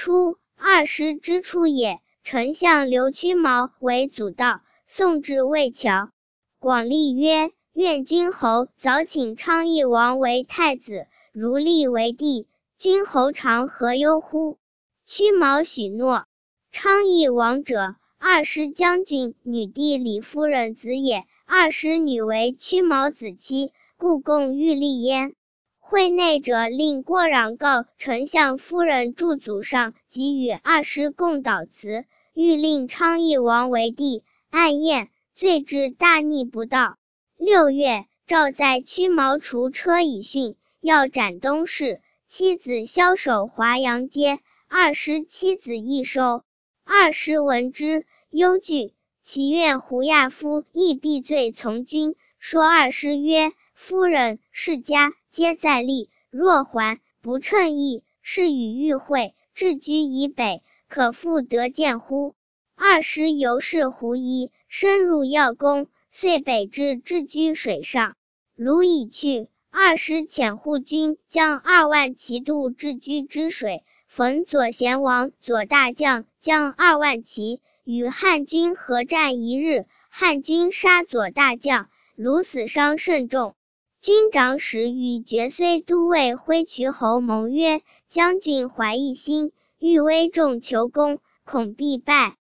初，20之初也，丞相刘屈毛为祖道，送至魏桥。广立曰：愿君侯早请昌邑王为太子，如立为帝，君侯常何忧乎？屈毛许诺。昌邑王者，20将军女弟李夫人子也，20女为屈毛子妻，故共欲立焉。会内者令郭壤告丞相夫人祝祖上，即与20共祷辞，欲令昌邑王为帝，暗宴，罪至大逆不道。6月，诏在屈毛除车以训，要斩东市，妻子枭首华阳街，20妻子亦收。20闻之，忧惧，其愿胡亚夫亦避罪从军，说20曰：夫人世家皆在立，若还不称意，是与欲会，置居以北，可复得见乎？20由是胡衣，深入要宫，遂北至置居水上。卢已去，20遣护军将2万骑渡置居之水，逢左贤王左大将将2万骑，与汉军合战1日，汉军杀左大将，卢死伤甚重。军长史与决睢都尉挥渠侯盟曰：将军怀异心，欲危重求功，恐必败。